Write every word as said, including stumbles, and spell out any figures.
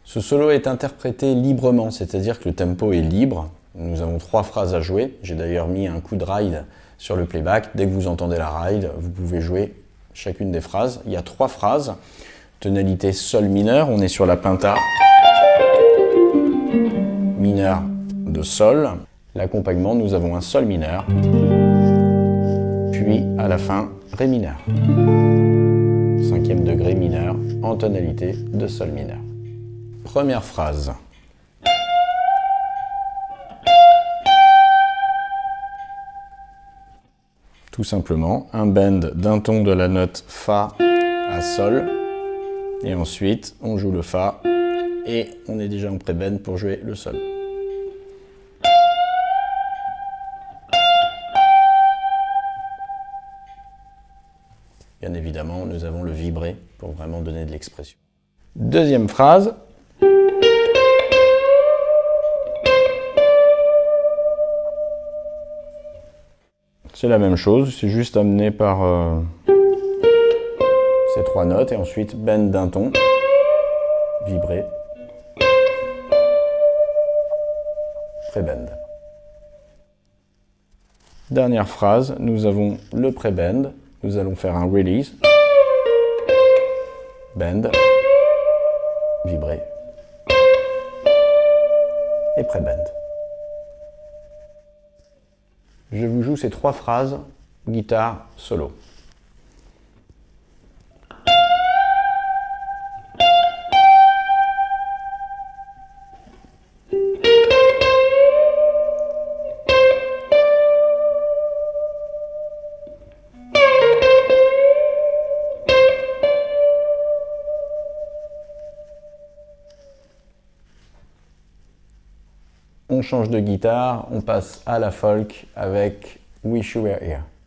Ce solo est interprété librement, c'est-à-dire que le tempo est libre. Nous avons trois phrases à jouer. J'ai d'ailleurs mis un coup de ride sur le playback. Dès que vous entendez la ride, vous pouvez jouer chacune des phrases. Il y a trois phrases. Tonalité sol mineur, on est sur la penta mineur de sol. L'accompagnement, nous avons un sol mineur, puis à la fin, ré mineur. Cinquième degré mineur en tonalité de sol mineur. Première phrase. Tout simplement, un bend d'un ton de la note Fa à Sol. Et ensuite, on joue le Fa et on est déjà en pré-bend pour jouer le Sol. Bien évidemment, nous avons le vibré pour vraiment donner de l'expression. Deuxième phrase. C'est la même chose, c'est juste amené par euh, ces trois notes et ensuite bend d'un ton, vibré, pré-bend. Dernière phrase, nous avons le pré-bend, nous allons faire un release, bend, vibré et pré-bend. Je vous joue ces trois phrases, guitare, solo. On change de guitare, on passe à la folk avec Wish You Were Here.